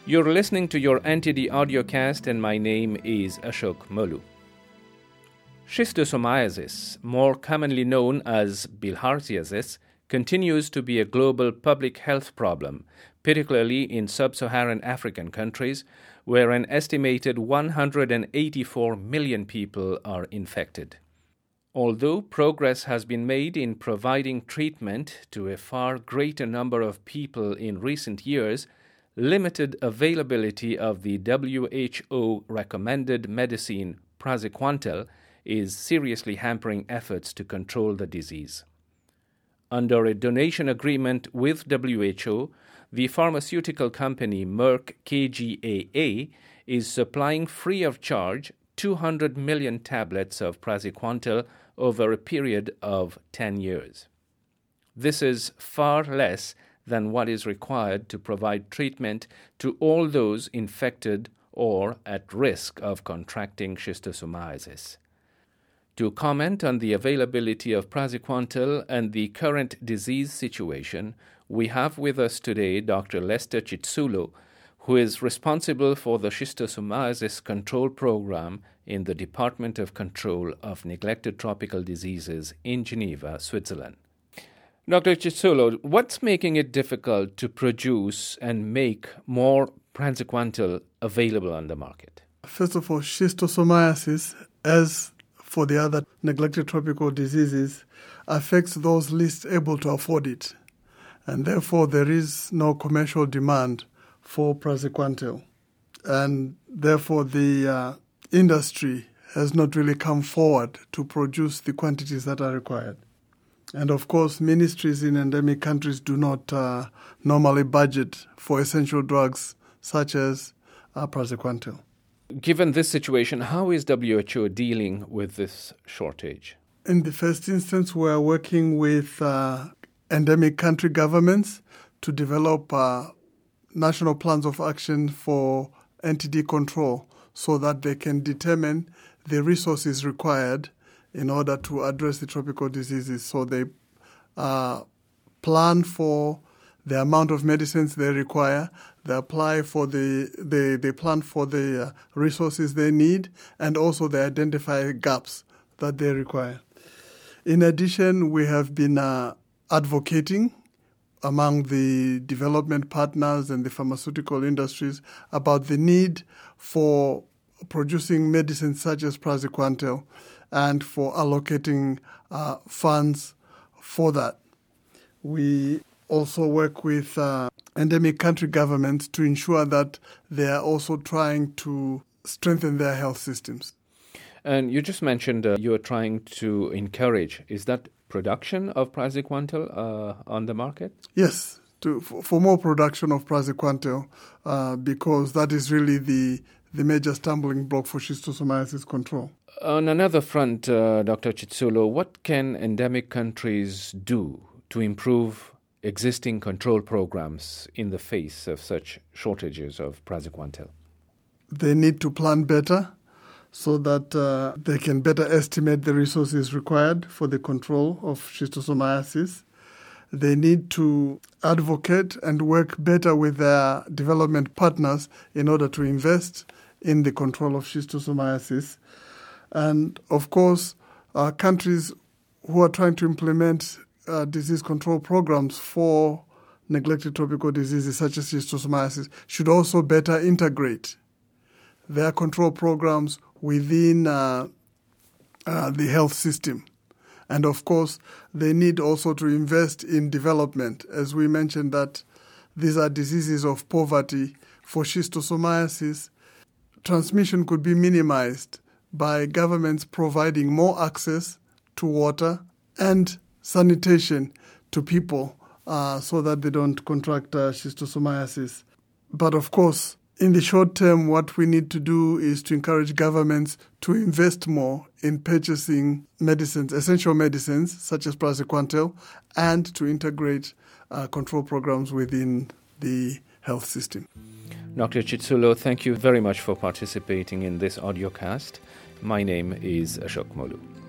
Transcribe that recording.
You're listening to your NTD audiocast, and my name is Ashok Molu. Schistosomiasis, more commonly known as bilharziasis, continues to be a global public health problem, particularly in sub-Saharan African countries, where an estimated 184 million people are infected. Although progress has been made in providing treatment to a far greater number of people in recent years, limited availability of the WHO-recommended medicine praziquantel is seriously hampering efforts to control the disease. Under a donation agreement with WHO, the pharmaceutical company Merck KGaA is supplying free of charge 200 million tablets of praziquantel over a period of 10 years. This is far less than what is required to provide treatment to all those infected or at risk of contracting schistosomiasis. To comment on the availability of praziquantel and the current disease situation, we have with us today Dr. Lester Chitsulo, who is responsible for the schistosomiasis control program in the Department of Control of Neglected Tropical Diseases in Geneva, Switzerland. Dr. Chitsulo, what's making it difficult to produce and make more praziquantel available on the market? First of all, schistosomiasis, as for the other neglected tropical diseases, affects those least able to afford it. And therefore, there is no commercial demand for praziquantel. And therefore, the industry has not really come forward to produce the quantities that are required. And of course, ministries in endemic countries do not normally budget for essential drugs such as praziquantel. Given this situation, how is WHO dealing with this shortage? In the first instance, we are working with endemic country governments to develop national plans of action for NTD control so that they can determine the resources required in order to address the tropical diseases. So they plan for the amount of medicines they require, they apply for they plan for the resources they need, and also they identify gaps that they require. In addition, we have been advocating among the development partners and the pharmaceutical industries about the need for producing medicines such as praziquantel and for allocating funds for that. We also work with endemic country governments to ensure that they are also trying to strengthen their health systems. And you just mentioned you are trying to encourage. Is that production of praziquantel on the market? Yes, for more production of praziquantel, because that is really the major stumbling block for schistosomiasis control. On another front, Dr. Chitsulo, what can endemic countries do to improve existing control programs in the face of such shortages of praziquantel? They need to plan better so that they can better estimate the resources required for the control of schistosomiasis. They need to advocate and work better with their development partners in order to invest in the control of schistosomiasis. And of course, countries who are trying to implement disease control programs for neglected tropical diseases such as schistosomiasis should also better integrate their control programs within the health system. And of course, they need also to invest in development. As we mentioned that these are diseases of poverty. For schistosomiasis, transmission could be minimized by governments providing more access to water and sanitation to people so that they don't contract schistosomiasis. But of course, in the short term, what we need to do is to encourage governments to invest more in purchasing medicines, essential medicines such as praziquantel, and to integrate control programs within the health system. Dr. Chitsulo, thank you very much for participating in this audiocast. My name is Ashok Molu.